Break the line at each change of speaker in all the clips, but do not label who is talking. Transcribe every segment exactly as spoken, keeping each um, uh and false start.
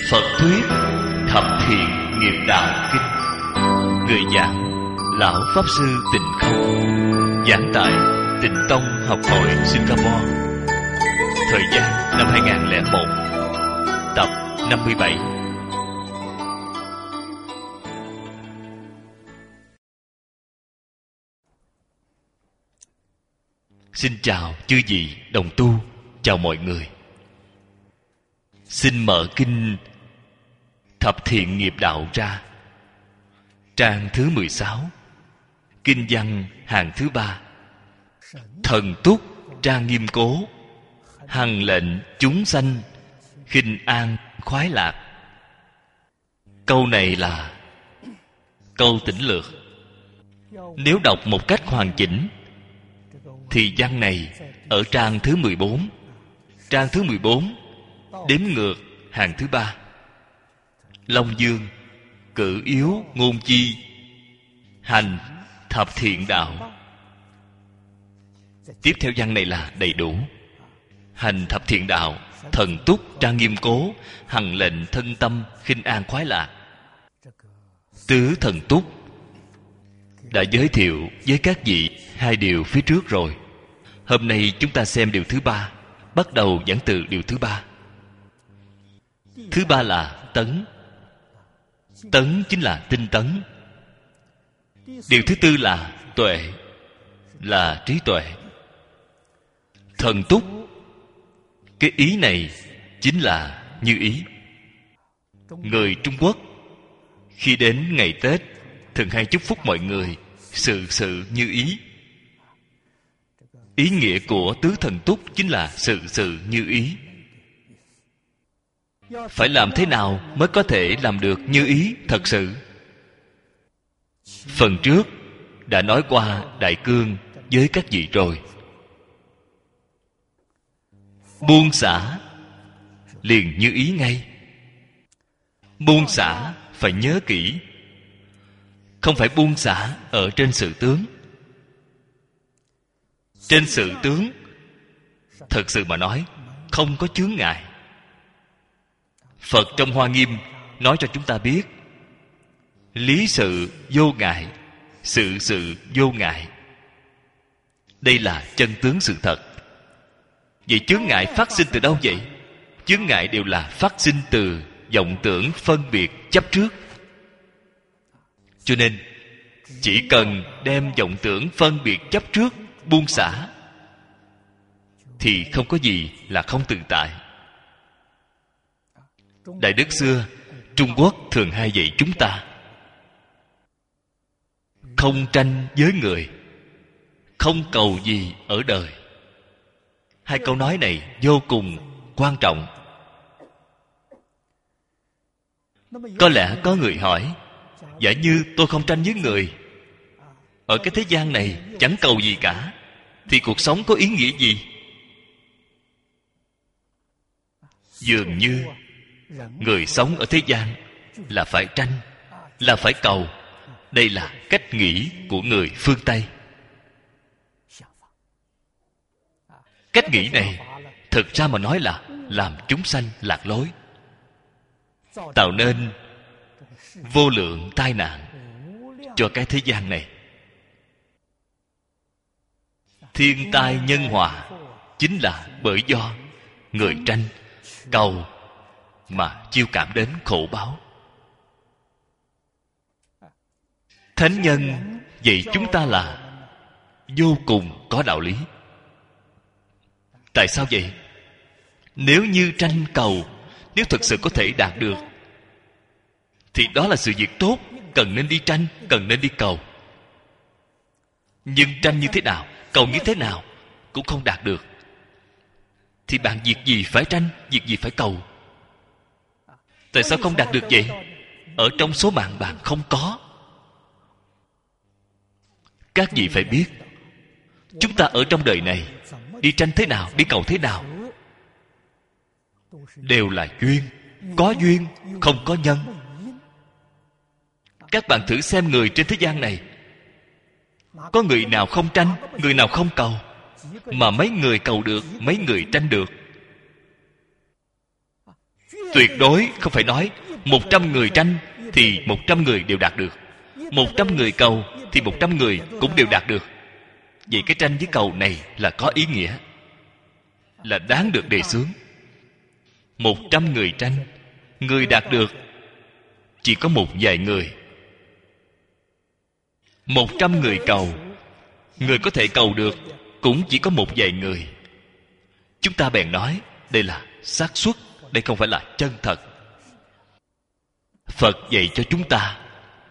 Phật thuyết Thập Thiện Nghiệp Đạo Kinh. Người giảng Lão Pháp Sư Tịnh Không, giảng tại Tịnh Tông Học hội Singapore. Thời gian năm hai nghìn lẻ một. Tập năm mươi bảy. Xin chào chư vị đồng tu, chào mọi người. Xin mở kinh Thập Thiện Nghiệp Đạo ra, trang thứ mười sáu, kinh văn hàng thứ ba. Thần túc trang nghiêm cố, hằng lệnh chúng sanh khinh an khoái lạc. Câu này là câu tỉnh lược. Nếu đọc một cách hoàn chỉnh thì văn này ở trang thứ mười bốn. Trang thứ mười bốn đếm ngược hàng thứ ba. Long Dương cử yếu ngôn chi, hành thập thiện đạo. Tiếp theo văn này là đầy đủ. Hành thập thiện đạo, thần túc trang nghiêm cố, hằng lệnh thân tâm khinh an khoái lạc. Tứ thần túc đã giới thiệu với các vị hai điều phía trước rồi. Hôm nay chúng ta xem điều thứ ba, bắt đầu giảng từ điều thứ ba. Thứ ba là tấn. Tấn chính là tinh tấn. Điều thứ tư là tuệ, là trí tuệ. Thần túc, cái ý này chính là như ý. Người Trung Quốc khi đến ngày Tết thường hay chúc phúc mọi người sự sự như ý. Ý nghĩa của tứ thần túc chính là sự sự như ý. Phải làm thế nào mới có thể làm được như ý thật sự? Phần trước đã nói qua đại cương với các vị rồi. Buông xả liền như ý ngay. Buông xả phải nhớ kỹ, không phải buông xả ở trên sự tướng. Trên sự tướng thật sự mà nói không có chướng ngại. Phật trong Hoa Nghiêm nói cho chúng ta biết lý sự vô ngại, sự sự vô ngại. Đây là chân tướng sự thật. Vậy chướng ngại phát sinh từ đâu vậy? Chướng ngại đều là phát sinh từ vọng tưởng phân biệt chấp trước. Cho nên chỉ cần đem vọng tưởng phân biệt chấp trước buông xả thì không có gì là không tự tại. Đại đức xưa Trung Quốc thường hay dạy chúng ta không tranh với người, không cầu gì ở đời. Hai câu nói này vô cùng quan trọng. Có lẽ có người hỏi, giả như tôi không tranh với người, ở cái thế gian này chẳng cầu gì cả, thì cuộc sống có ý nghĩa gì? Dường như người sống ở thế gian là phải tranh, là phải cầu. Đây là cách nghĩ của người phương Tây. Cách nghĩ này thực ra mà nói là làm chúng sanh lạc lối, tạo nên vô lượng tai nạn cho cái thế gian này. Thiên tai nhân họa chính là bởi do người tranh, cầu mà chiêu cảm đến khổ báo. Thánh nhân dạy chúng ta là vô cùng có đạo lý. Tại sao vậy? Nếu như tranh cầu, nếu thực sự có thể đạt được, thì đó là sự việc tốt, cần nên đi tranh, cần nên đi cầu. Nhưng tranh như thế nào, cầu như thế nào cũng không đạt được, thì bạn việc gì phải tranh, việc gì phải cầu? Tại sao không đạt được vậy? Ở trong số mạng bạn không có. Các vị phải biết, chúng ta ở trong đời này đi tranh thế nào, đi cầu thế nào, đều là duyên. Có duyên, không có nhân. Các bạn thử xem người trên thế gian này, có người nào không tranh, người nào không cầu, mà mấy người cầu được, mấy người tranh được. Tuyệt đối không phải nói một trăm người tranh thì một trăm người đều đạt được, một trăm người cầu thì một trăm người cũng đều đạt được. Vậy cái tranh với cầu này là có ý nghĩa, là đáng được đề xướng. Một trăm người tranh, người đạt được chỉ có một vài người. Một trăm người cầu, người có thể cầu được cũng chỉ có một vài người. Chúng ta bèn nói đây là xác suất, đây không phải là chân thật. Phật dạy cho chúng ta,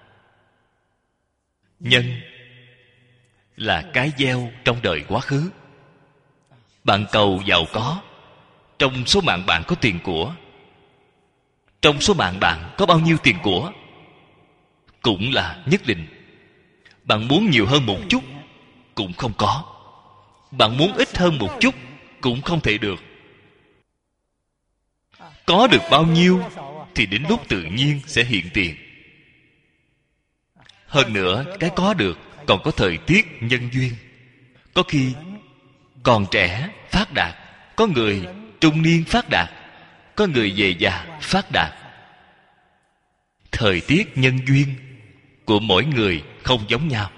nhân là cái gieo trong đời quá khứ. Bạn cầu giàu có, trong số mạng bạn có tiền của, trong số mạng bạn có bao nhiêu tiền của cũng là nhất định. Bạn muốn nhiều hơn một chút cũng không có, bạn muốn ít hơn một chút cũng không thể được. Có được bao nhiêu thì đến lúc tự nhiên sẽ hiện tiền. Hơn nữa, cái có được còn có thời tiết nhân duyên. Có khi còn trẻ phát đạt, có người trung niên phát đạt, có người về già phát đạt. Thời tiết nhân duyên của mỗi người không giống nhau.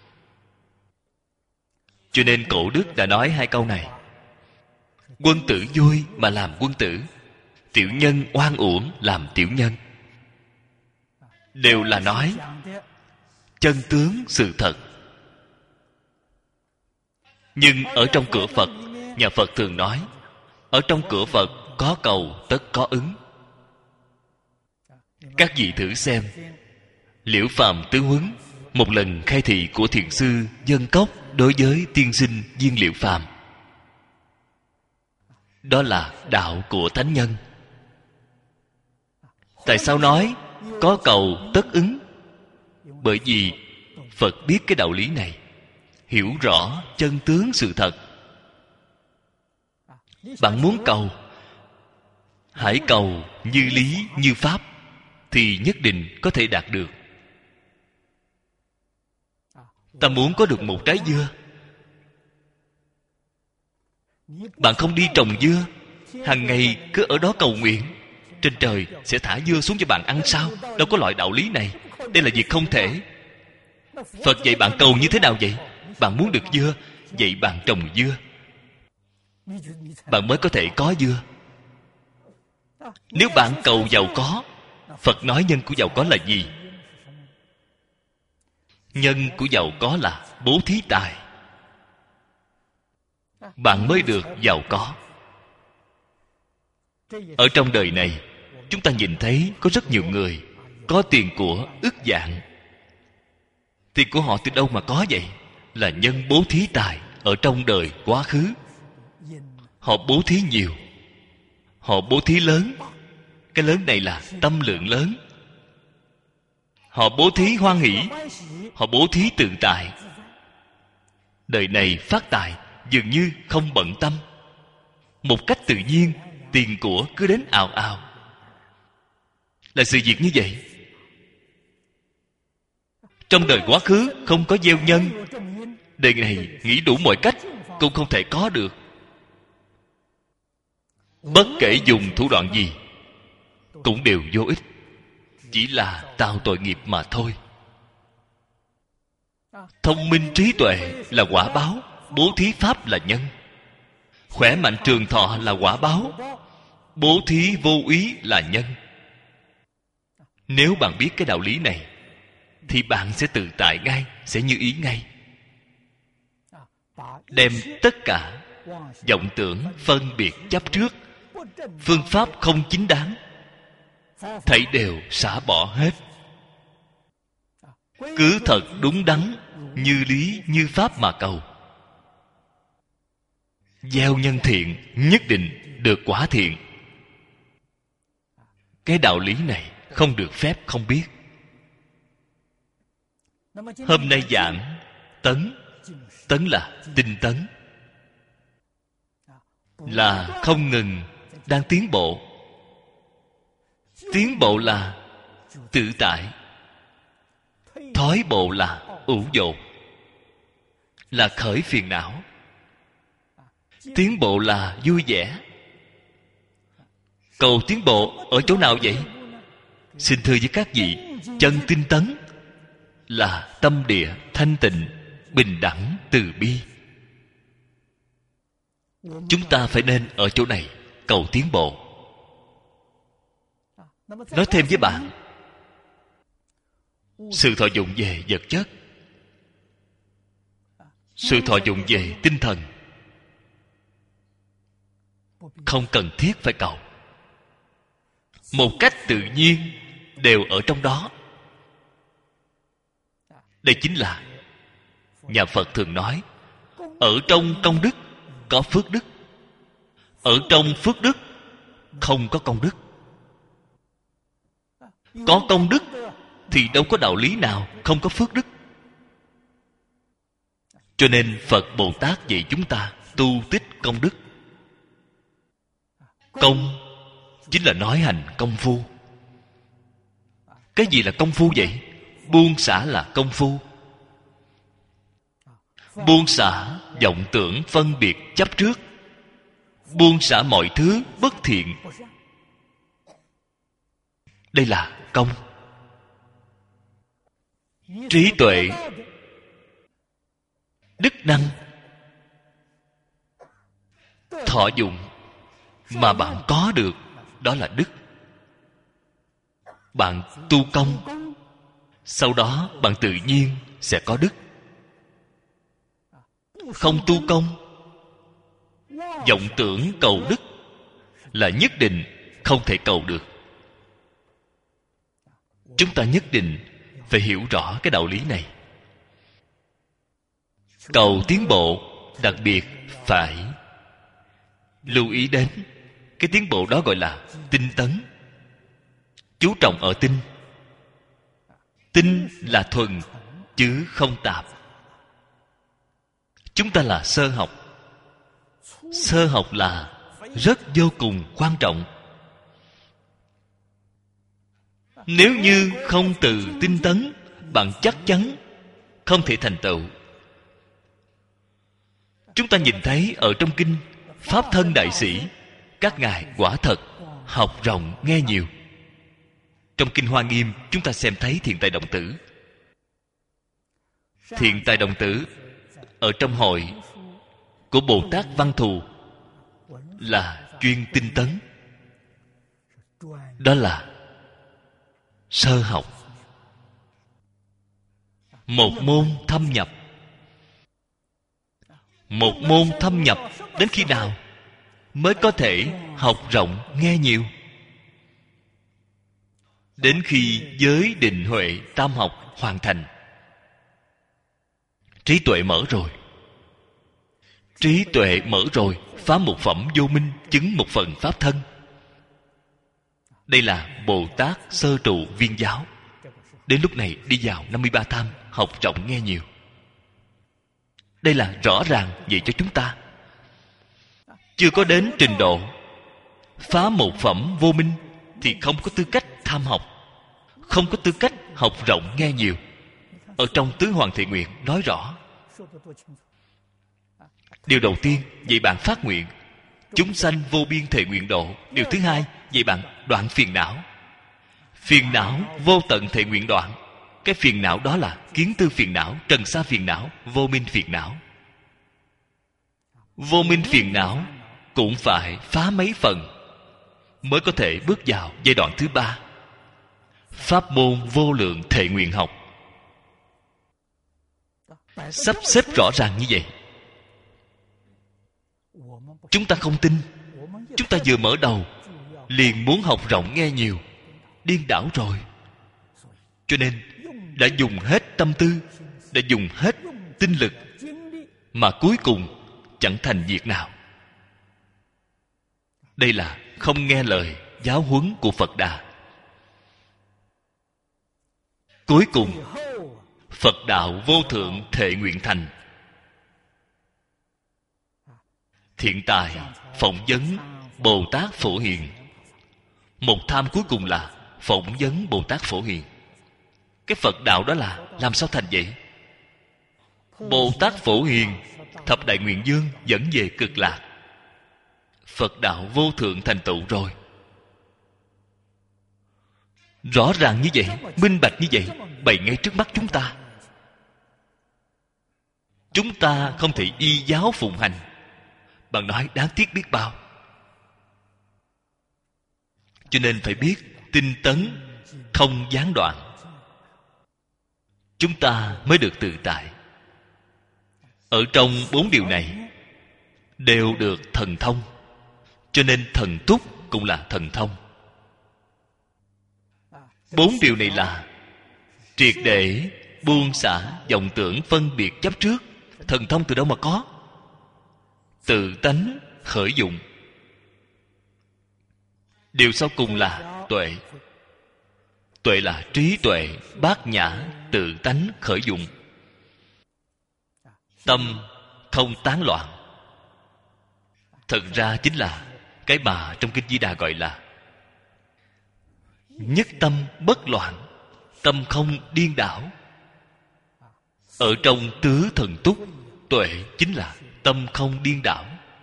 Cho nên cổ đức đã nói hai câu này: quân tử vui mà làm quân tử, tiểu nhân oan uổng làm tiểu nhân. Đều là nói chân tướng sự thật. Nhưng ở trong cửa Phật, nhà Phật thường nói, ở trong cửa Phật có cầu tất có ứng. Các vị thử xem, Liễu Phàm Tướng Huấn một lần khai thị của thiền sư Dân Cốc đối với tiên sinh Viên Liễu Phàm, đó là đạo của thánh nhân. Tại sao nói có cầu tất ứng? Bởi vì Phật biết cái đạo lý này, hiểu rõ chân tướng sự thật. Bạn muốn cầu, hãy cầu như lý như pháp, thì nhất định có thể đạt được. Ta muốn có được một trái dưa, bạn không đi trồng dưa, hàng ngày cứ ở đó cầu nguyện trên trời sẽ thả dưa xuống cho bạn ăn sao? Đâu có loại đạo lý này. Đây là việc không thể. Phật dạy bạn cầu như thế nào vậy? Bạn muốn được dưa, vậy bạn trồng dưa, bạn mới có thể có dưa. Nếu bạn cầu giàu có, Phật nói nhân của giàu có là gì? Nhân của giàu có là bố thí tài, bạn mới được giàu có. Ở trong đời này, chúng ta nhìn thấy có rất nhiều người có tiền của ức vạn. Tiền của họ từ đâu mà có vậy? Là nhân bố thí tài ở trong đời quá khứ. Họ bố thí nhiều, họ bố thí lớn. Cái lớn này là tâm lượng lớn. Họ bố thí hoan hỷ, họ bố thí tự tại. Đời này phát tài dường như không bận tâm, một cách tự nhiên tiền của cứ đến ào ào. Là sự việc như vậy. Trong đời quá khứ không có gieo nhân, đời này nghĩ đủ mọi cách cũng không thể có được. Bất kể dùng thủ đoạn gì cũng đều vô ích, chỉ là tạo tội nghiệp mà thôi. Thông minh trí tuệ là quả báo, bố thí pháp là nhân. Khỏe mạnh trường thọ là quả báo, bố thí vô úy là nhân. Nếu bạn biết cái đạo lý này thì bạn sẽ tự tại ngay, sẽ như ý ngay. Đem tất cả vọng tưởng phân biệt chấp trước, phương pháp không chính đáng, thảy đều xả bỏ hết. Cứ thật đúng đắn, như lý như pháp mà cầu. Gieo nhân thiện nhất định được quả thiện. Cái đạo lý này không được phép không biết. Hôm nay giảng tấn. Tấn là tinh tấn, là không ngừng đang tiến bộ. Tiến bộ là tự tại, thoái bộ là ủ dột, là khởi phiền não. Tiến bộ là vui vẻ, Cầu tiến bộ ở chỗ nào vậy? Xin thưa với các vị, chân tinh tấn là tâm địa thanh tịnh, bình đẳng, từ bi. Chúng ta phải nên ở chỗ này cầu tiến bộ. Nói thêm với bạn, sự thọ dụng về vật chất, sự thọ dụng về tinh thần, không cần thiết phải cầu. Một cách tự nhiên đều ở trong đó. Đây chính là nhà Phật thường nói, ở trong công đức có phước đức, ở trong phước đức không có công đức. Có công đức thì đâu có đạo lý nào không có phước đức. Cho nên Phật Bồ Tát dạy chúng ta tu tích công đức. Công chính là nói hành công phu. Cái gì là công phu vậy? Buông xả là công phu. Buông xả vọng tưởng phân biệt chấp trước, buông xả mọi thứ bất thiện. Đây là công. Trí tuệ, đức năng, thọ dụng mà bạn có được, đó là đức. Bạn tu công, sau đó bạn tự nhiên sẽ có đức. Không tu công, vọng tưởng cầu đức là nhất định không thể cầu được. Chúng ta nhất định phải hiểu rõ cái đạo lý này. Cầu tiến bộ đặc biệt phải lưu ý đến cái tiến bộ đó, gọi là tinh tấn. Chú trọng ở tinh. Tinh là thuần chứ không tạp. Chúng ta là sơ học. Sơ học là rất vô cùng quan trọng. Nếu như không từ tinh tấn, bạn chắc chắn không thể thành tựu. Chúng ta nhìn thấy ở trong kinh Pháp Thân Đại Sĩ, các ngài quả thật học rộng nghe nhiều. Trong kinh Hoa Nghiêm, chúng ta xem thấy Thiện Tài Đồng Tử. Thiện Tài Đồng Tử ở trong hội của Bồ Tát Văn Thù là chuyên tinh tấn. Đó là sơ học. Một môn thâm nhập. Một môn thâm nhập đến khi nào mới có thể học rộng nghe nhiều? Đến khi giới định huệ tam học hoàn thành, trí tuệ mở rồi. Trí tuệ mở rồi, phá một phẩm vô minh, chứng một phần pháp thân. Đây là Bồ Tát sơ trụ viên giáo. Đến lúc này đi vào năm mươi ba tham, học rộng nghe nhiều. Đây là rõ ràng vậy cho chúng ta. Chưa có đến trình độ phá một phẩm vô minh thì không có tư cách tham học, không có tư cách học rộng nghe nhiều. Ở trong Tứ Hoàng Thệ Nguyện nói rõ. Điều đầu tiên dạy bạn phát nguyện, chúng sanh vô biên thệ nguyện độ. Điều thứ hai dạy bạn đoạn phiền não. Phiền não vô tận thệ nguyện đoạn. Cái phiền não đó là kiến tư phiền não, trần sa phiền não, vô minh phiền não. Vô minh phiền não cũng phải phá mấy phần mới có thể bước vào giai đoạn thứ ba, pháp môn vô lượng thệ nguyện học. Sắp xếp rõ ràng như vậy. Chúng ta không tin. Chúng ta vừa mở đầu liền muốn học rộng nghe nhiều, điên đảo rồi. Cho nên đã dùng hết tâm tư, đã dùng hết tinh lực, mà cuối cùng chẳng thành việc nào. Đây là không nghe lời giáo huấn của Phật Đà. Cuối cùng Phật đạo vô thượng thệ nguyện thành. Thiện tài phỏng vấn Bồ Tát Phổ Hiền. Một tham cuối cùng là phỏng vấn Bồ Tát Phổ Hiền. Cái Phật đạo đó là làm sao thành vậy? Bồ Tát Phổ Hiền thập đại nguyện dương dẫn về cực lạc. Phật đạo vô thượng thành tựu rồi. Rõ ràng như vậy, minh bạch như vậy, bày ngay trước mắt chúng ta. Chúng ta không thể y giáo phụng hành. Bạn nói đáng tiếc biết bao. Cho nên phải biết tinh tấn, không gián đoạn, chúng ta mới được tự tại. Ở trong bốn điều này đều được thần thông. Cho nên thần túc cũng là thần thông. Bốn điều này là triệt để buông xả vọng tưởng phân biệt chấp trước. Thần thông từ đâu mà có? Tự tánh khởi dụng. Điều sau cùng là tuệ. Tuệ là trí tuệ bát nhã tự tánh khởi dụng. Tâm không tán loạn. Thật ra chính là cái mà trong Kinh Di Đà gọi là nhất tâm bất loạn, tâm không điên đảo. Ở trong tứ thần túc, tuệ chính là tâm không điên đảo.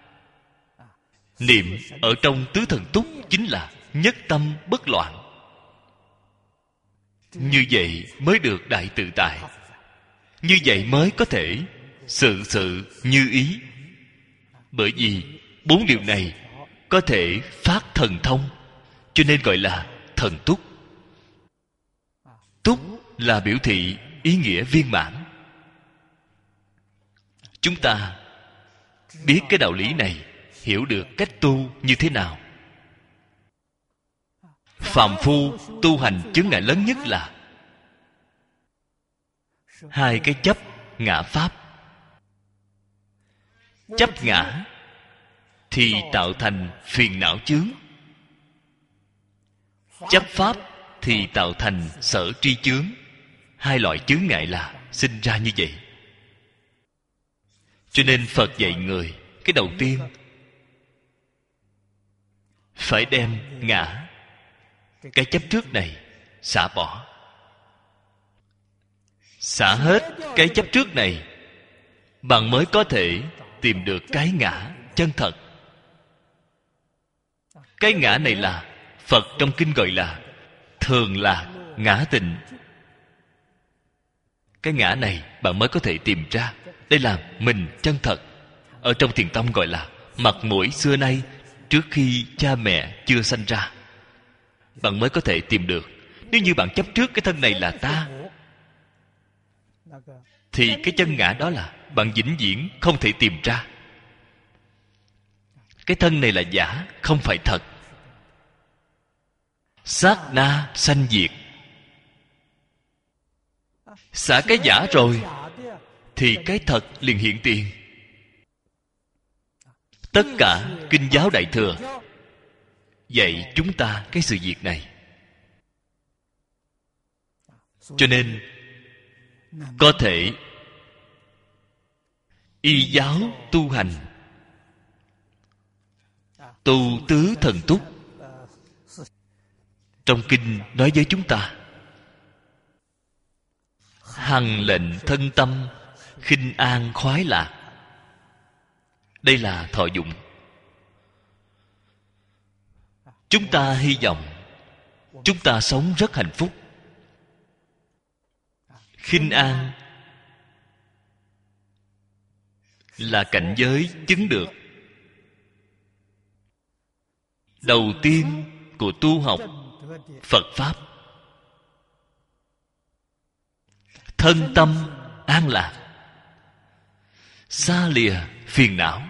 Niệm ở trong tứ thần túc chính là nhất tâm bất loạn. Như vậy mới được đại tự tại. Như vậy mới có thể sự sự như ý. Bởi vì bốn điều này có thể phát thần thông, cho nên gọi là thần túc. Túc là biểu thị ý nghĩa viên mãn. Chúng ta biết cái đạo lý này, hiểu được cách tu như thế nào. Phàm phu tu hành chướng ngại lớn nhất là hai cái chấp ngã pháp. Chấp ngã thì tạo thành phiền não chướng. Chấp pháp thì tạo thành sở tri chướng. Hai loại chướng ngại là sinh ra như vậy. Cho nên Phật dạy người, cái đầu tiên phải đem ngã, cái chấp trước này xả bỏ. Xả hết cái chấp trước này, bạn mới có thể tìm được cái ngã chân thật. Cái ngã này là Phật trong kinh gọi là thường lạc ngã tịnh. Cái ngã này bạn mới có thể tìm ra. Đây là mình chân thật. Ở trong thiền tông gọi là mặt mũi xưa nay trước khi cha mẹ chưa sanh ra. Bạn mới có thể tìm được. Nếu như bạn chấp trước cái thân này là ta, thì cái chân ngã đó là bạn vĩnh viễn không thể tìm ra. Cái thân này là giả, không phải thật. Sát na sanh diệt. Xả cái giả rồi thì cái thật liền hiện tiền. Tất cả kinh giáo Đại Thừa dạy chúng ta cái sự việc này. Cho nên có thể y giáo tu hành, tu tứ thần túc. Trong kinh nói với chúng ta: hằng lệnh thân tâm, khinh an khoái lạc. Đây là thọ dụng. Chúng ta hy vọng chúng ta sống rất hạnh phúc. Khinh an là cảnh giới chứng được đầu tiên của tu học Phật Pháp. Thân tâm an lạc, xa lìa phiền não.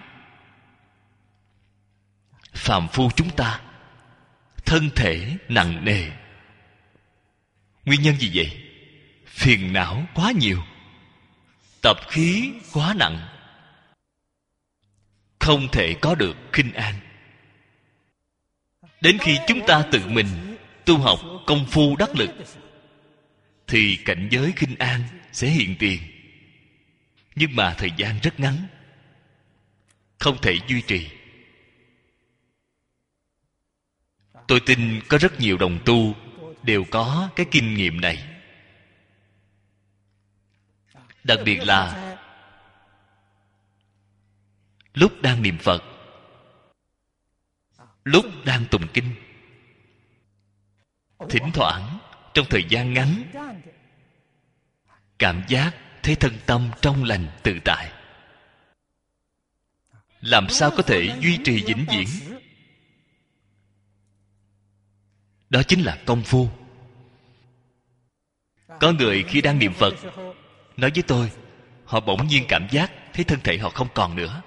Phàm phu chúng ta thân thể nặng nề. Nguyên nhân gì vậy? Phiền não quá nhiều, tập khí quá nặng, không thể có được khinh an. Đến khi chúng ta tự mình tu học công phu đắc lực thì cảnh giới khinh an sẽ hiện tiền. Nhưng mà thời gian rất ngắn, không thể duy trì. Tôi tin có rất nhiều đồng tu đều có cái kinh nghiệm này. Đặc biệt là lúc đang niệm Phật, lúc đang tụng kinh, thỉnh thoảng trong thời gian ngắn cảm giác thấy thân tâm trong lành tự tại. Làm sao có thể duy trì vĩnh viễn? Đó chính là công phu. Có người khi đang niệm Phật nói với tôi, họ bỗng nhiên cảm giác thấy thân thể họ không còn nữa,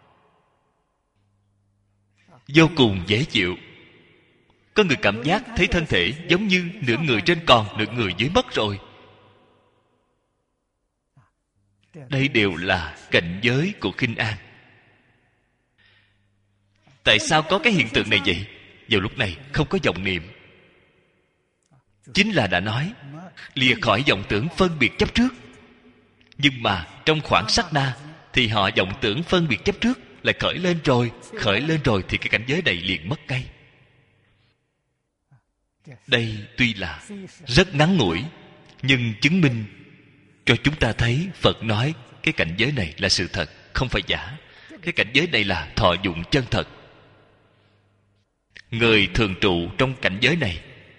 vô cùng dễ chịu. Có người cảm giác thấy thân thể giống như nửa người trên còn, nửa người dưới mất rồi. Đây đều là cảnh giới của khinh an. Tại sao có cái hiện tượng này vậy? Vào lúc này không có vọng niệm, chính là đã nói lìa khỏi vọng tưởng phân biệt chấp trước. Nhưng mà trong khoảng sát na thì họ vọng tưởng phân biệt chấp trước lại khởi lên rồi. Khởi lên rồi thì cái cảnh giới này liền mất cây. Đây tuy là rất ngắn ngủi, nhưng chứng minh cho chúng ta thấy Phật nói cái cảnh giới này là sự thật, không phải giả. Cái cảnh giới này là thọ dụng chân thật. Người thường trụ trong cảnh giới này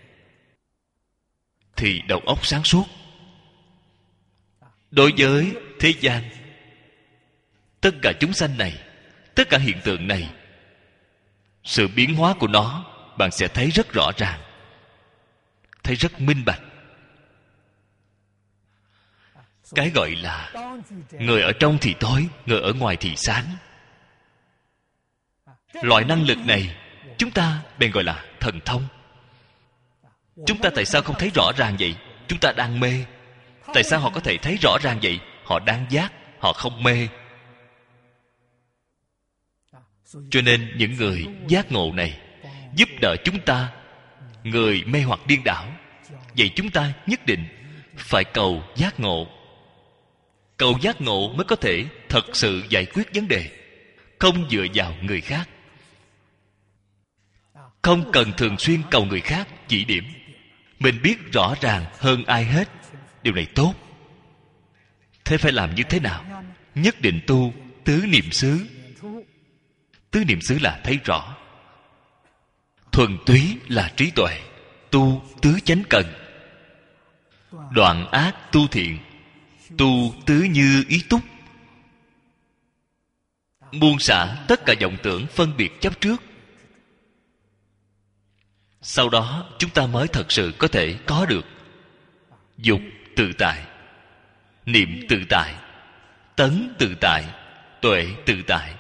thì đầu óc sáng suốt. Đối với thế gian, tất cả chúng sanh này, tất cả hiện tượng này, sự biến hóa của nó bạn sẽ thấy rất rõ ràng, thấy rất minh bạch. Cái gọi là người ở trong thì tối, người ở ngoài thì sáng. Loại năng lực này chúng ta bèn gọi là thần thông. Chúng ta tại sao không thấy rõ ràng vậy? Chúng ta đang mê. Tại sao họ có thể thấy rõ ràng vậy? Họ đang giác, họ không mê. Cho nên những người giác ngộ này giúp đỡ chúng ta, người mê hoặc điên đảo. Vậy chúng ta nhất định phải cầu giác ngộ. Cầu giác ngộ mới có thể thật sự giải quyết vấn đề, không dựa vào người khác. Không cần thường xuyên cầu người khác chỉ điểm. Mình biết rõ ràng hơn ai hết. Điều này tốt. Thế phải làm như thế nào? Nhất định tu tứ niệm xứ. Tứ niệm xứ là thấy rõ. Thuần túy là trí tuệ. Tu tứ chánh cần. Đoạn ác tu thiện. Tu tứ như ý túc. Buông xả tất cả vọng tưởng phân biệt chấp trước. Sau đó chúng ta mới thật sự có thể có được dục tự tại, niệm tự tại, tấn tự tại, tuệ tự tại.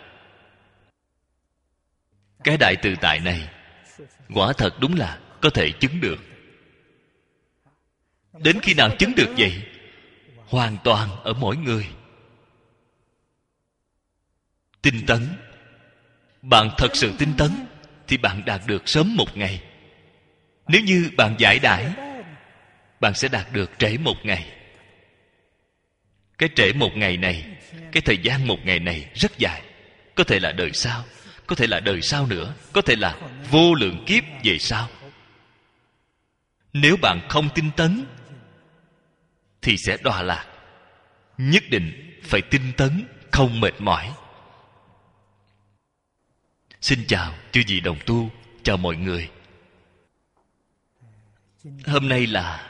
Cái đại tự tại này quả thật đúng là có thể chứng được. Đến khi nào chứng được vậy? Hoàn toàn ở mỗi người. Tinh tấn. Bạn thật sự tinh tấn thì bạn đạt được sớm một ngày. Nếu như bạn giải đãi, bạn sẽ đạt được trễ một ngày. Cái trễ một ngày này, cái thời gian một ngày này rất dài. Có thể là đời sau, có thể là đời sau nữa, có thể là vô lượng kiếp về sau. Nếu bạn không tinh tấn thì sẽ đọa lạc. Nhất định phải tinh tấn, không mệt mỏi. Xin chào chư vị đồng tu, chào mọi người. Hôm nay là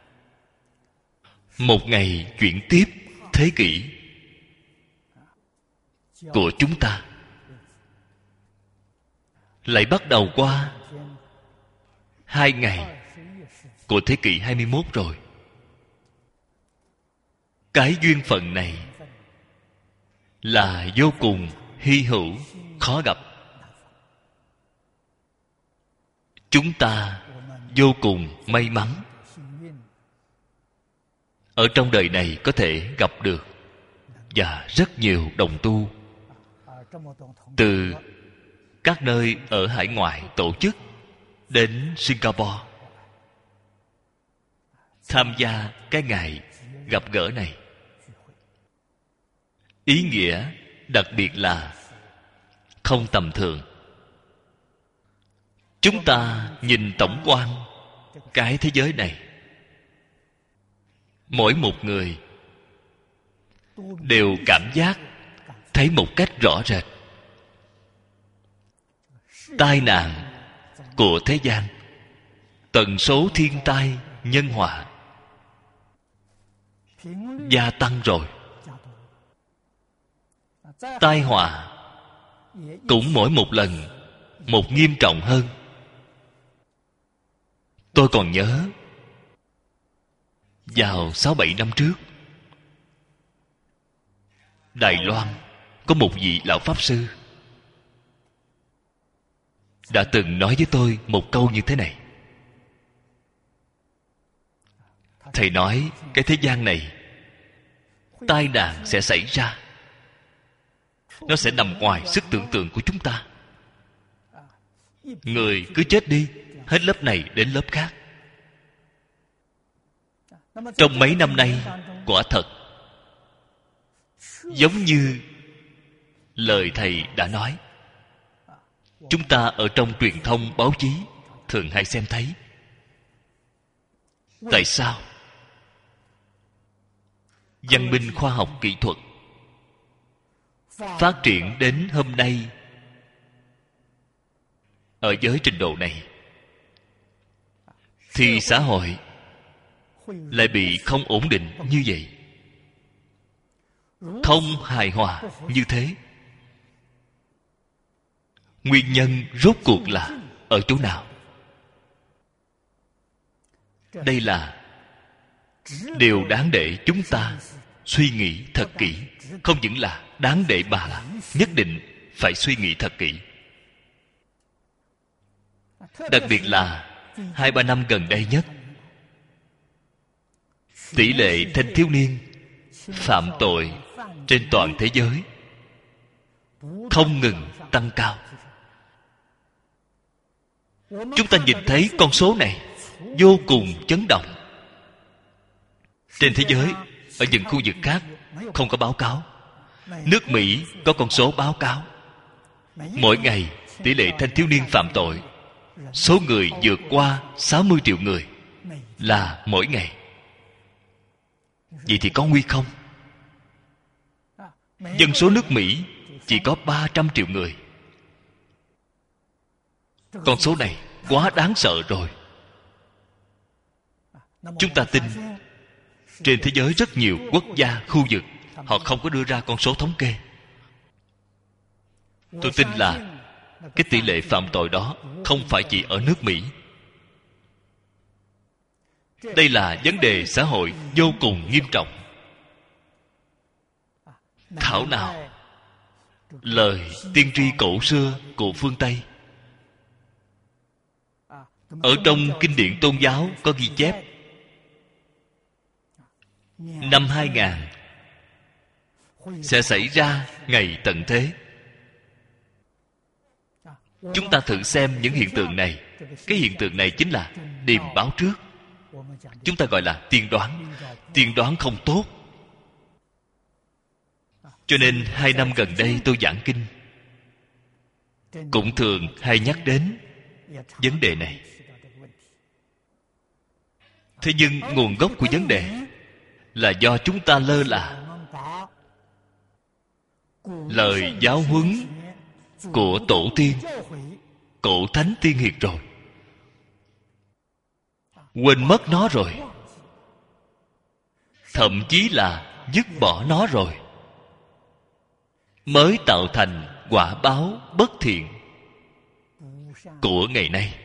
một ngày chuyển tiếp thế kỷ của chúng ta. Lại bắt đầu qua hai ngày của thế kỷ hai mươi mốt rồi. Cái duyên phận này là vô cùng hy hữu, khó gặp. Chúng ta vô cùng may mắn ở trong đời này có thể gặp được, và rất nhiều đồng tu từ các nơi ở hải ngoại tổ chức đến Singapore tham gia cái ngày gặp gỡ này. Ý nghĩa đặc biệt là không tầm thường. Chúng ta nhìn tổng quan cái thế giới này, mỗi một người đều cảm giác thấy một cách rõ rệt tai nạn của thế gian, tần số thiên tai nhân họa gia tăng rồi. Tai họa cũng mỗi một lần một nghiêm trọng hơn. Tôi còn nhớ vào sáu bảy năm trước, Đài Loan có một vị lão pháp sư đã từng nói với tôi một câu như thế này. Thầy nói cái thế gian này tai nạn sẽ xảy ra, nó sẽ nằm ngoài sức tưởng tượng của chúng ta. Người cứ chết đi, hết lớp này đến lớp khác. Trong mấy năm nay, quả thật giống như lời thầy đã nói. Chúng ta ở trong truyền thông báo chí thường hay xem thấy. Tại sao văn minh khoa học kỹ thuật phát triển đến hôm nay ở giới trình độ này, thì xã hội lại bị không ổn định như vậy, không hài hòa như thế? Nguyên nhân rốt cuộc là ở chỗ nào? Đây là điều đáng để chúng ta suy nghĩ thật kỹ. Không những là đáng để mà nhất định phải suy nghĩ thật kỹ. Đặc biệt là hai ba năm gần đây nhất, tỷ lệ thanh thiếu niên phạm tội trên toàn thế giới không ngừng tăng cao. Chúng ta nhìn thấy con số này vô cùng chấn động. Trên thế giới, ở những khu vực khác không có báo cáo. Nước Mỹ có con số báo cáo. Mỗi ngày tỷ lệ thanh thiếu niên phạm tội, số người vượt qua sáu mươi triệu người là mỗi ngày. Vậy thì có nguy không? Dân số nước Mỹ chỉ có ba trăm triệu người. Con số này quá đáng sợ rồi. Chúng ta tin trên thế giới rất nhiều quốc gia, khu vực họ không có đưa ra con số thống kê. Tôi tin là cái tỷ lệ phạm tội đó không phải chỉ ở nước Mỹ. Đây là vấn đề xã hội vô cùng nghiêm trọng. Thảo nào lời tiên tri cổ xưa của phương Tây, ở trong kinh điển tôn giáo có ghi chép năm hai ngàn sẽ xảy ra ngày tận thế. Chúng ta thử xem những hiện tượng này. Cái hiện tượng này chính là điềm báo trước. Chúng ta gọi là tiên đoán. Tiên đoán không tốt. Cho nên hai năm gần đây tôi giảng kinh cũng thường hay nhắc đến vấn đề này. Thế nhưng nguồn gốc của vấn đề là do chúng ta lơ là lời giáo huấn của tổ tiên, cổ thánh tiên hiền rồi. Quên mất nó rồi. Thậm chí là dứt bỏ nó rồi, mới tạo thành quả báo bất thiện của ngày nay.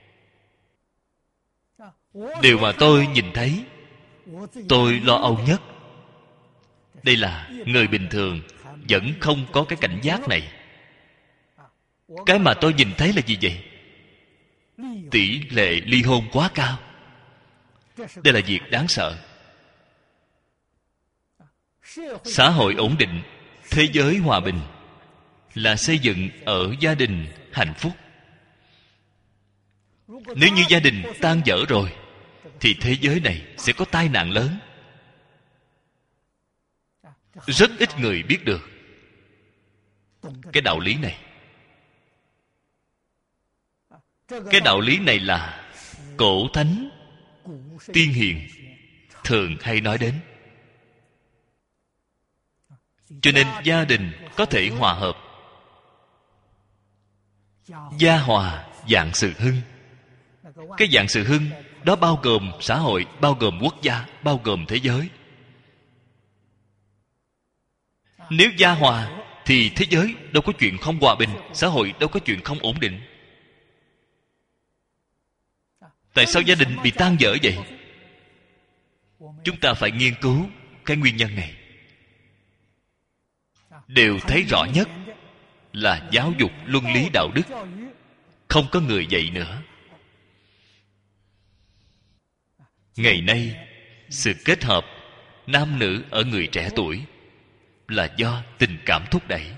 Điều mà tôi nhìn thấy, tôi lo âu nhất, đây là người bình thường vẫn không có cái cảnh giác này. Cái mà tôi nhìn thấy là gì vậy? Tỷ lệ ly hôn quá cao. Đây là việc đáng sợ. Xã hội ổn định, thế giới hòa bình là xây dựng ở gia đình hạnh phúc. Nếu như gia đình tan vỡ rồi thì thế giới này sẽ có tai nạn lớn. Rất ít người biết được cái đạo lý này. Cái đạo lý này là cổ thánh tiên hiền thường hay nói đến. Cho nên gia đình có thể hòa hợp, gia hòa vạn sự hưng. Cái vạn sự hưng đó bao gồm xã hội, bao gồm quốc gia, bao gồm thế giới. Nếu gia hòa thì thế giới đâu có chuyện không hòa bình, xã hội đâu có chuyện không ổn định. Tại sao gia đình bị tan vỡ vậy? Chúng ta phải nghiên cứu cái nguyên nhân này. Đều thấy rõ nhất là giáo dục luân lý đạo đức không có người dạy nữa. Ngày nay, sự kết hợp nam nữ ở người trẻ tuổi là do tình cảm thúc đẩy.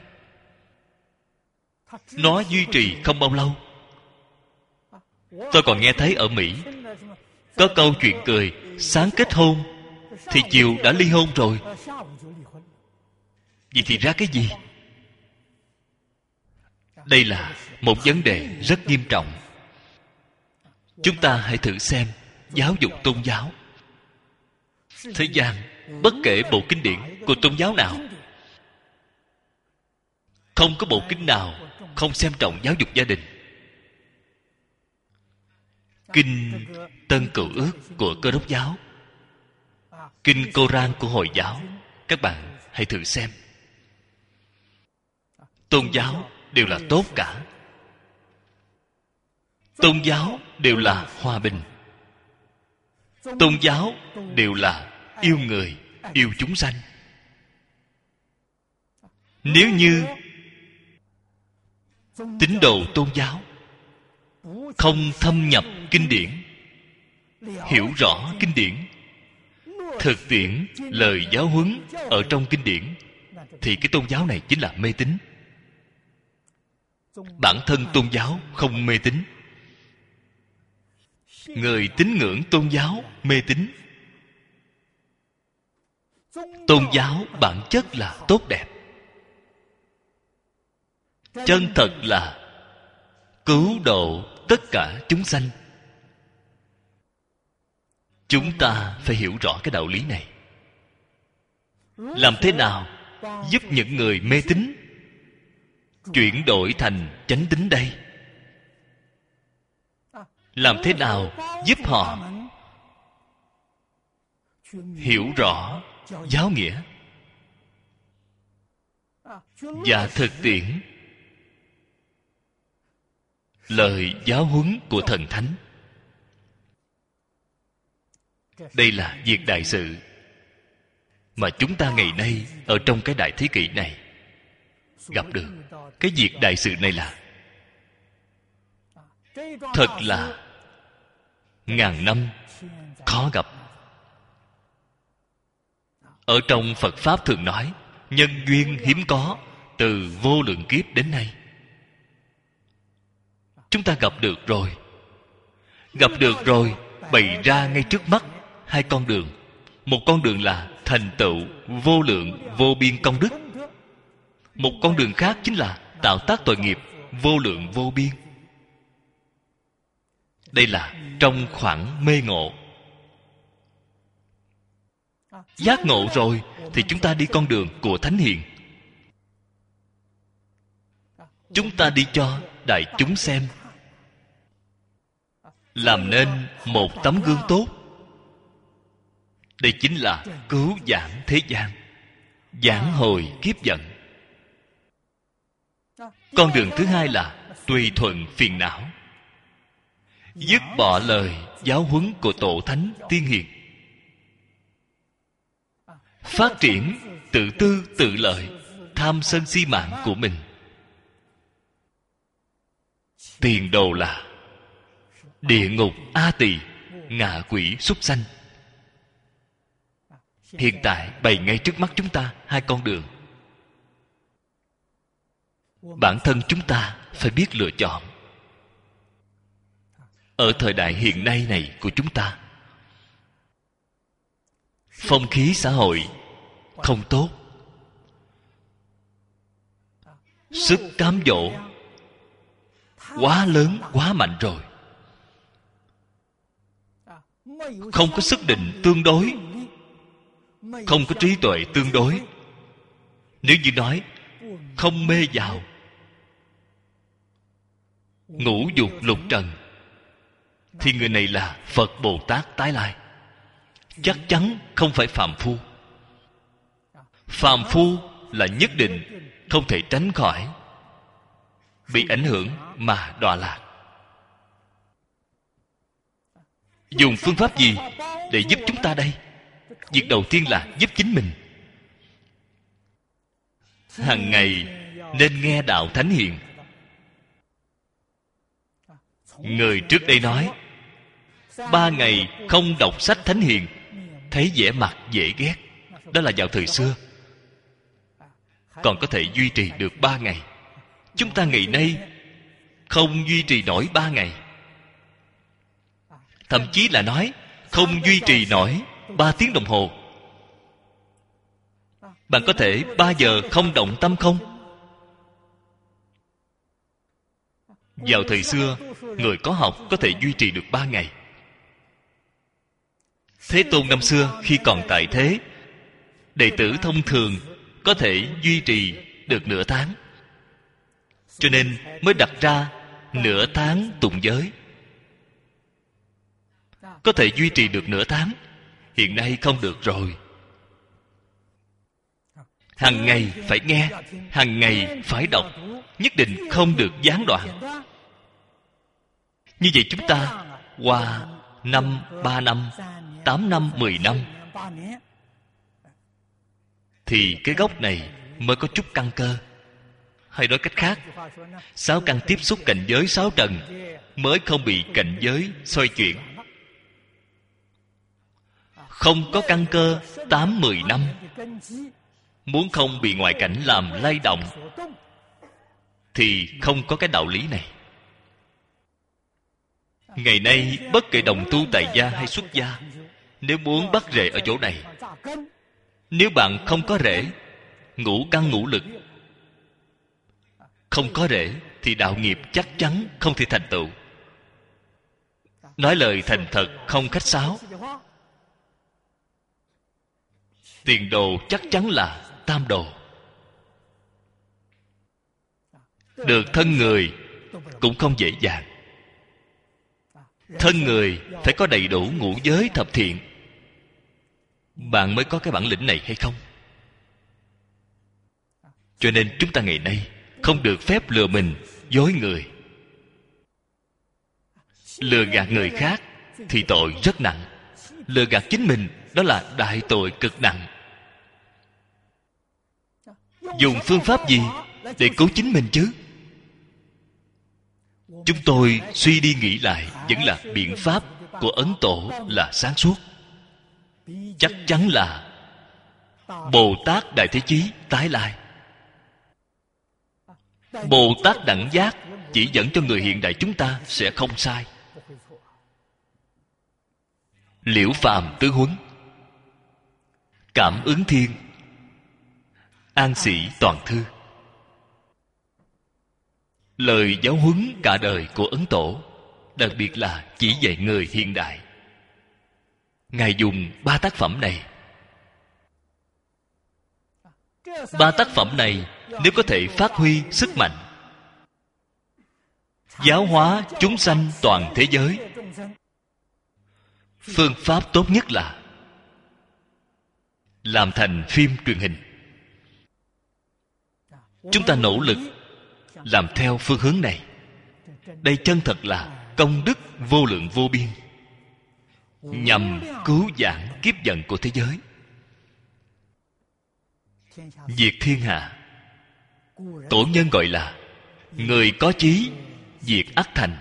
Nó duy trì không bao lâu. Tôi còn nghe thấy ở Mỹ có câu chuyện cười: sáng kết hôn thì chiều đã ly hôn rồi. Vậy thì ra cái gì? Đây là một vấn đề rất nghiêm trọng. Chúng ta hãy thử xem giáo dục tôn giáo. Thế gian bất kể bộ kinh điển của tôn giáo nào, không có bộ kinh nào không xem trọng giáo dục gia đình. Kinh Tân Cựu Ước của Cơ Đốc giáo, kinh Cô-ran của Hồi giáo, các bạn hãy thử xem. Tôn giáo đều là tốt cả. Tôn giáo đều là hòa bình. Tôn giáo đều là yêu người, yêu chúng sanh. Nếu như tín đồ tôn giáo không thâm nhập kinh điển, hiểu rõ kinh điển, thực tiễn lời giáo huấn ở trong kinh điển, thì cái tôn giáo này chính là mê tín. Bản thân tôn giáo không mê tín. Người tín ngưỡng tôn giáo mê tín. Tôn giáo bản chất là tốt đẹp, chân thật là cứu độ tất cả chúng sanh. Chúng ta phải hiểu rõ cái đạo lý này. Làm thế nào giúp những người mê tín chuyển đổi thành chánh tín đây? Làm thế nào giúp họ hiểu rõ giáo nghĩa và thực tiễn lời giáo huấn của thần thánh? Đây là việc đại sự mà chúng ta ngày nay ở trong cái đại thế kỷ này gặp được. Cái việc đại sự này là thật là ngàn năm khó gặp. Ở trong Phật Pháp thường nói, nhân duyên hiếm có từ vô lượng kiếp đến nay. Chúng ta gặp được rồi. Gặp được rồi, bày ra ngay trước mắt hai con đường. Một con đường là thành tựu vô lượng vô biên công đức. Một con đường khác chính là tạo tác tội nghiệp vô lượng vô biên. Đây là trong khoảng mê ngộ. Giác ngộ rồi thì chúng ta đi con đường của thánh hiền. Chúng ta đi cho đại chúng xem, làm nên một tấm gương tốt. Đây chính là cứu vãn thế gian, vãn hồi kiếp vận. Con đường thứ hai là tùy thuận phiền não, dứt bỏ lời giáo huấn của tổ thánh tiên hiền, phát triển tự tư tự lợi, tham sân si mạng của mình. Tiền đồ là địa ngục A Tỳ, ngạ quỷ súc sanh. Hiện tại bày ngay trước mắt chúng ta hai con đường. Bản thân chúng ta phải biết lựa chọn. Ở thời đại hiện nay này của chúng ta, phong khí xã hội không tốt, sức cám dỗ quá lớn quá mạnh rồi, không có sức định tương đối, không có trí tuệ tương đối. Nếu như nói không mê vào ngũ dục lục trần thì người này là Phật Bồ Tát tái lai, chắc chắn không phải phàm phu. Phàm phu là nhất định không thể tránh khỏi bị ảnh hưởng mà đọa lạc. Dùng phương pháp gì để giúp chúng ta đây? Việc đầu tiên là giúp chính mình. Hằng ngày nên nghe đạo Thánh Hiền. Người trước đây nói, ba ngày không đọc sách Thánh Hiền thấy vẻ mặt dễ ghét. Đó là vào thời xưa, còn có thể duy trì được ba ngày. Chúng ta ngày nay không duy trì nổi ba ngày, thậm chí là nói không duy trì nổi ba tiếng đồng hồ. Bạn có thể ba giờ không động tâm không? Vào thời xưa, người có học có thể duy trì được ba ngày. Thế Tôn năm xưa khi còn tại thế, đệ tử thông thường có thể duy trì được nửa tháng, cho nên mới đặt ra nửa tháng tụng giới. Có thể duy trì được nửa tháng. Hiện nay không được rồi. Hằng ngày phải nghe, hằng ngày phải đọc, nhất định không được gián đoạn. Như vậy chúng ta qua năm, ba năm, tám năm, mười năm, thì cái gốc này mới có chút căn cơ. Hay nói cách khác, sáu căn tiếp xúc cảnh giới sáu trần mới không bị cảnh giới xoay chuyển. Không có căn cơ tám mười năm, muốn không bị ngoại cảnh làm lay động, thì không có cái đạo lý này. Ngày nay bất kể đồng tu tại gia hay xuất gia, nếu muốn bắt rễ ở chỗ này, nếu bạn không có rễ, ngũ căn ngũ lực không có rễ, thì đạo nghiệp chắc chắn không thể thành tựu. Nói lời thành thật, không khách sáo, tiền đồ chắc chắn là tam đồ. Được thân người cũng không dễ dàng. Thân người phải có đầy đủ ngũ giới thập thiện, bạn mới có cái bản lĩnh này hay không? Cho nên chúng ta ngày nay không được phép lừa mình, dối người. Lừa gạt người khác thì tội rất nặng. Lừa gạt chính mình, đó là đại tội cực nặng. Dùng phương pháp gì để cứu chính mình chứ? Chúng tôi suy đi nghĩ lại, vẫn là biện pháp của Ấn Tổ là sáng suốt. Chắc chắn là Bồ Tát Đại Thế Chí tái lai. Bồ Tát đẳng giác chỉ dẫn cho người hiện đại chúng ta sẽ không sai. Liễu Phàm Tứ Huấn, Cảm Ứng Thiên, An Sĩ Toàn Thư, lời giáo huấn cả đời của Ấn Tổ, đặc biệt là chỉ dạy người hiện đại. Ngài dùng ba tác phẩm này. Ba tác phẩm này nếu có thể phát huy sức mạnh, giáo hóa chúng sanh toàn thế giới, phương pháp tốt nhất là làm thành phim truyền hình. Chúng ta nỗ lực làm theo phương hướng này. Đây chân thật là công đức vô lượng vô biên, nhằm cứu vãn kiếp vận của thế giới, diệt thiên hạ. Tổ nhân gọi là người có chí diệt ác thành.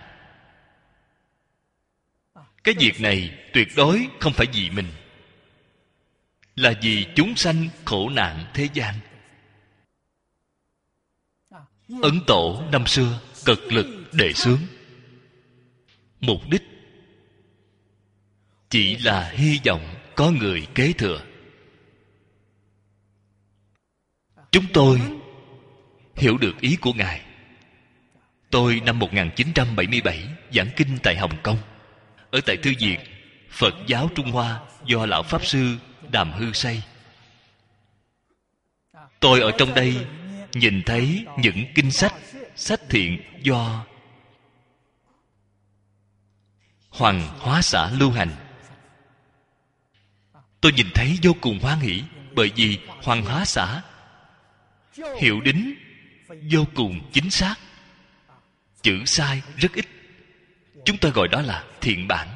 Cái việc này tuyệt đối không phải vì mình, là vì chúng sanh khổ nạn thế gian. Ấn Tổ năm xưa cực lực đề xướng, mục đích chỉ là hy vọng có người kế thừa. Chúng tôi hiểu được ý của Ngài. Tôi năm một nghìn chín trăm bảy mươi bảy giảng kinh tại Hồng Kông, ở tại Thư viện Phật giáo Trung Hoa do Lão Pháp Sư Đàm Hư xây. Tôi ở trong đây nhìn thấy những kinh sách, sách thiện do Hoàng Hóa Xã lưu hành. Tôi nhìn thấy vô cùng hoan hỷ, bởi vì Hoàng Hóa Xã hiệu đính vô cùng chính xác, chữ sai rất ít. Chúng ta gọi đó là thiện bản.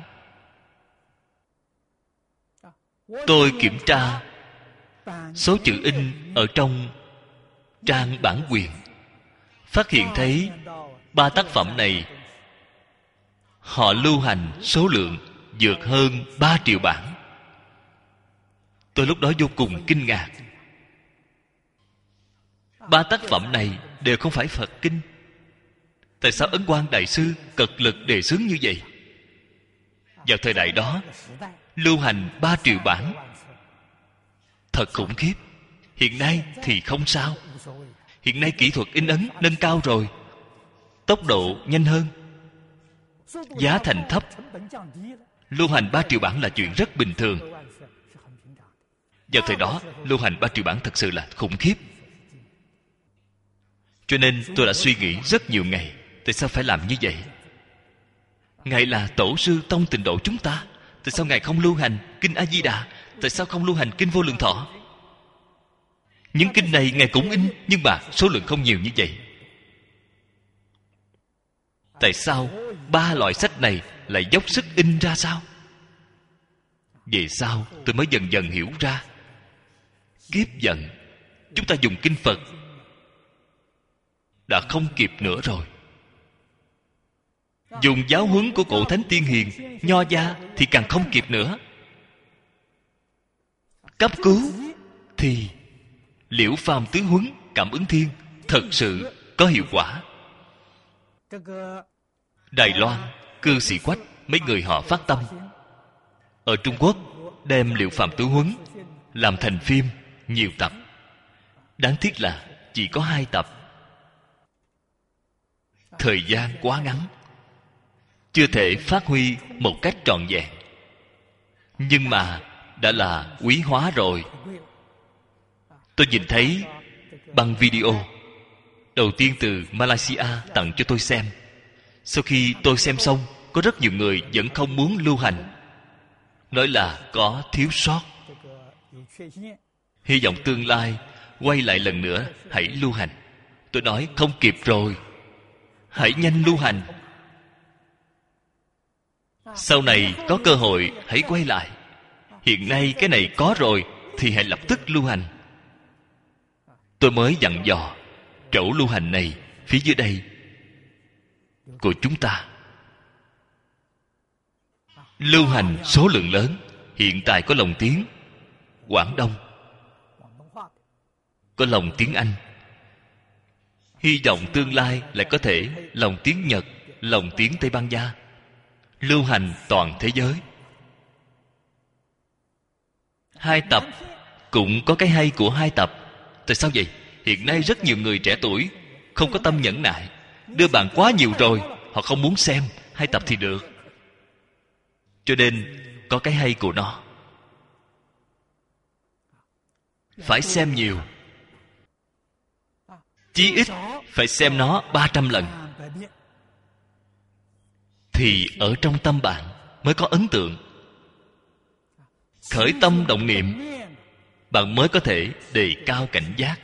Tôi kiểm tra số chữ in ở trong trang bản quyền, phát hiện thấy ba tác phẩm này họ lưu hành số lượng vượt hơn ba triệu bản. Tôi lúc đó vô cùng kinh ngạc. Ba tác phẩm này đều không phải Phật kinh. Tại sao Ấn Quang Đại Sư cực lực đề xướng như vậy? Vào thời đại đó lưu hành ba triệu bản, thật khủng khiếp. Hiện nay thì không sao. Hiện nay kỹ thuật in ấn nâng cao rồi, tốc độ nhanh hơn, giá thành thấp, lưu hành ba triệu bản là chuyện rất bình thường. Vào thời đó lưu hành ba triệu bản thật sự là khủng khiếp. Cho nên tôi đã suy nghĩ rất nhiều ngày, tại sao phải làm như vậy? Ngài là tổ sư tông tịnh độ chúng ta, tại sao Ngài không lưu hành kinh A Di Đà? Tại sao không lưu hành kinh Vô Lượng Thọ? Những kinh này Ngài cũng in, nhưng mà số lượng không nhiều như vậy. Tại sao ba loại sách này lại dốc sức in ra sao? Về sau tôi mới dần dần hiểu ra, kiếp vận chúng ta dùng kinh Phật đã không kịp nữa rồi. Dùng giáo huấn của cổ thánh tiên hiền Nho gia thì càng không kịp nữa. Cấp cứu thì Liễu Phàm tứ huấn Cảm ứng thiên thật sự có hiệu quả. Đài Loan Cư Sĩ Quách mấy người họ phát tâm ở Trung Quốc đem Liễu Phàm tứ huấn làm thành phim nhiều tập. Đáng tiếc là chỉ có hai tập, thời gian quá ngắn, chưa thể phát huy một cách trọn vẹn. Nhưng mà đã là quý hóa rồi. Tôi nhìn thấy băng video đầu tiên từ Malaysia tặng cho tôi xem. Sau khi tôi xem xong, có rất nhiều người vẫn không muốn lưu hành, nói là có thiếu sót. Hy vọng tương lai quay lại lần nữa hãy lưu hành. Tôi nói không kịp rồi, hãy nhanh lưu hành. Sau này có cơ hội hãy quay lại. Hiện nay cái này có rồi thì hãy lập tức lưu hành. Tôi mới dặn dò chỗ lưu hành này phía dưới đây của chúng ta lưu hành số lượng lớn. Hiện tại có lồng tiếng Quảng Đông, có lồng tiếng Anh. Hy vọng tương lai lại có thể lồng tiếng Nhật, lồng tiếng Tây Ban Nha, lưu hành toàn thế giới. Hai tập cũng có cái hay của hai tập. Tại sao vậy? Hiện nay rất nhiều người trẻ tuổi không có tâm nhẫn nại, đưa bạn quá nhiều rồi, họ không muốn xem. Hai tập thì được, cho nên có cái hay của nó. Phải xem nhiều, chí ít phải xem nó ba trăm lần, thì ở trong tâm bạn mới có ấn tượng. Khởi tâm động niệm, bạn mới có thể đề cao cảnh giác.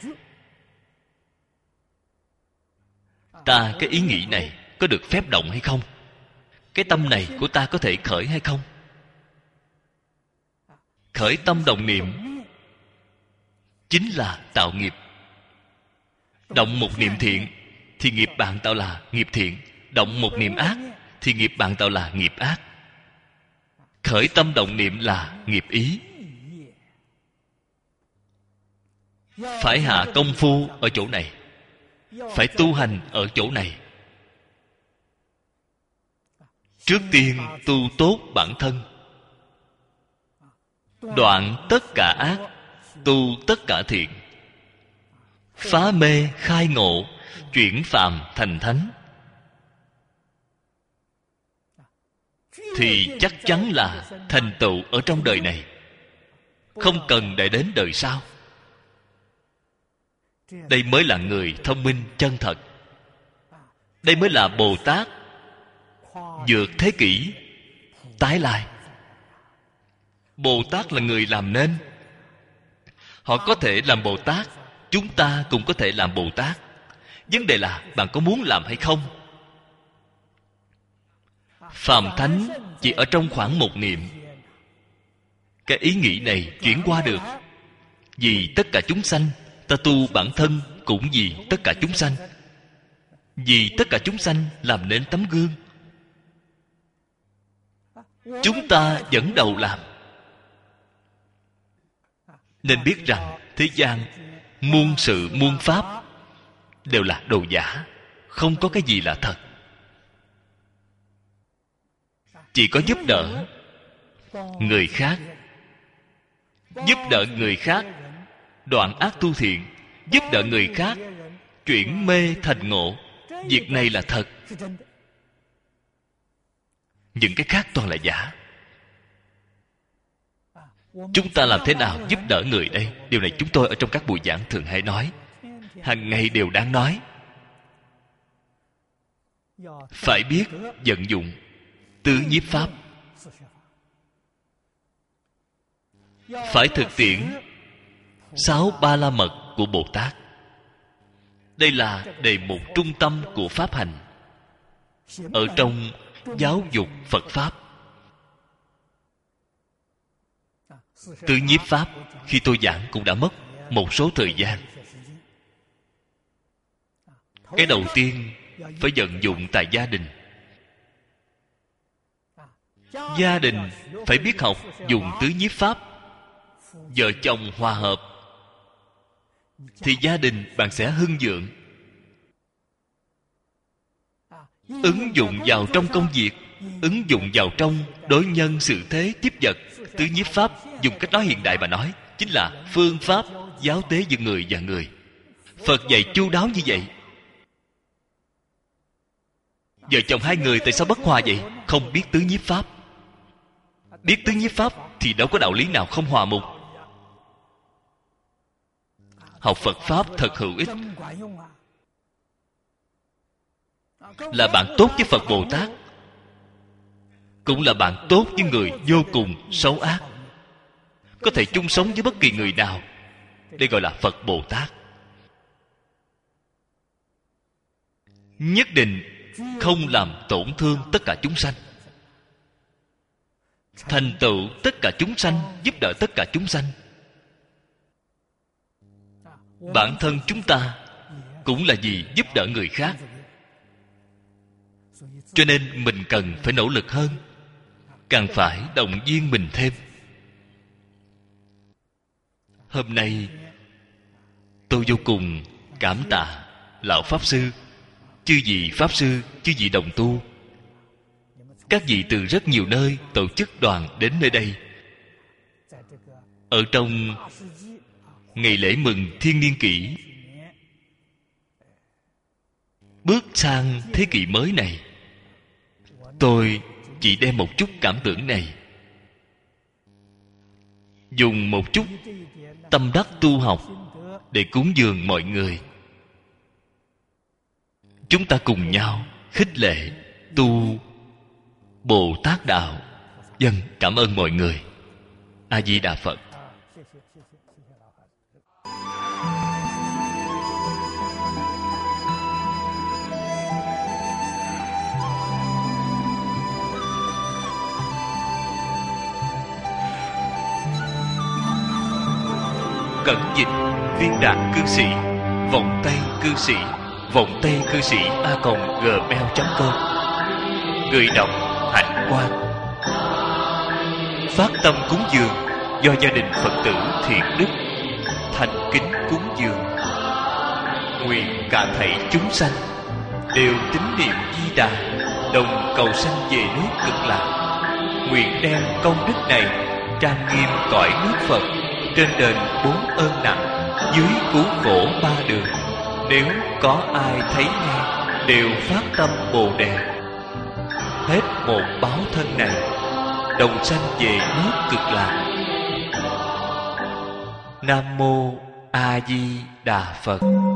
Ta cái ý nghĩ này có được phép động hay không? Cái tâm này của ta có thể khởi hay không? Khởi tâm động niệm chính là tạo nghiệp. Động một niệm thiện thì nghiệp bạn tạo là nghiệp thiện. Động một niệm ác thì nghiệp bạn tạo là nghiệp ác. Khởi tâm động niệm là nghiệp ý. Phải hạ công phu ở chỗ này, phải tu hành ở chỗ này. Trước tiên tu tốt bản thân, đoạn tất cả ác, tu tất cả thiện, phá mê khai ngộ, chuyển phàm thành thánh, thì chắc chắn là thành tựu ở trong đời này, không cần để đến đời sau. Đây mới là người thông minh chân thật. Đây mới là Bồ Tát vượt thế kỷ tái lai. Bồ Tát là người làm nên. Họ có thể làm Bồ Tát, chúng ta cũng có thể làm Bồ Tát. Vấn đề là bạn có muốn làm hay không? Phàm thánh chỉ ở trong khoảng một niệm. Cái ý nghĩ này chuyển qua được. Vì tất cả chúng sanh, ta tu bản thân cũng vì tất cả chúng sanh. Vì tất cả chúng sanh làm nên tấm gương. Chúng ta dẫn đầu làm. Nên biết rằng thế gian muôn sự muôn pháp đều là đồ giả. Không có cái gì là thật. Chỉ có giúp đỡ người khác, giúp đỡ người khác đoạn ác tu thiện, giúp đỡ người khác chuyển mê thành ngộ. Việc này là thật. Những cái khác toàn là giả. Chúng ta làm thế nào giúp đỡ người đây? Điều này chúng tôi ở trong các buổi giảng thường hay nói, hàng ngày đều đang nói. Phải biết vận dụng tứ nhiếp pháp. Phải thực tiễn sáu ba la mật của Bồ Tát. Đây là đề mục trung tâm của pháp hành ở trong giáo dục Phật Pháp. Tứ nhiếp pháp khi tôi giảng cũng đã mất một số thời gian. Cái đầu tiên phải vận dụng tại gia đình. Gia đình phải biết học dùng tứ nhiếp pháp. Vợ chồng hòa hợp thì gia đình bạn sẽ hưng vượng. Ứng dụng vào trong công việc, ứng dụng vào trong đối nhân xử thế tiếp vật. Tứ nhiếp pháp, dùng cách nói hiện đại mà nói, chính là phương pháp giáo tế giữa người và người. Phật dạy chu đáo như vậy. Vợ chồng hai người tại sao bất hòa vậy? Không biết tứ nhiếp pháp. Biết tứ nhiếp pháp thì đâu có đạo lý nào không hòa mục. Học Phật Pháp thật hữu ích. Là bạn tốt với Phật Bồ Tát, cũng là bạn tốt với người vô cùng xấu ác. Có thể chung sống với bất kỳ người nào. Đây gọi là Phật Bồ Tát. Nhất định không làm tổn thương tất cả chúng sanh, thành tựu tất cả chúng sanh, giúp đỡ tất cả chúng sanh. Bản thân chúng ta cũng là vì giúp đỡ người khác. Cho nên mình cần phải nỗ lực hơn, càng phải động viên mình thêm. Hôm nay tôi vô cùng cảm tạ lão Pháp Sư, chư vị Pháp Sư, chư vị đồng tu. Các vị từ rất nhiều nơi tổ chức đoàn đến nơi đây. Ở trong ngày lễ mừng thiên niên kỷ, bước sang thế kỷ mới này, tôi chỉ đem một chút cảm tưởng này, dùng một chút tâm đắc tu học để cúng dường mọi người. Chúng ta cùng nhau khích lệ tu Bồ Tát đạo. Dân cảm ơn mọi người. A Di Đà Phật. Cẩn dịch viên đạt cư sĩ, vọng tây cư sĩ, vọng tây cư sĩ a còng gmail chấm com. Người đọc Hạnh Quang. Phát tâm cúng dường do gia đình Phật tử Thiện Đức thành kính cúng dường. Nguyện cả thảy chúng sanh đều tín niệm Di Đà, đồng cầu sanh về nước Cực Lạc. Nguyện đem công đức này trang nghiêm cõi nước Phật, trên đền bốn ơn nặng, dưới cứu khổ ba đường. Nếu có ai thấy nghe đều phát tâm Bồ Đề, hết một báo thân này đồng sanh về nước Cực Lạc. Nam mô A Di Đà Phật.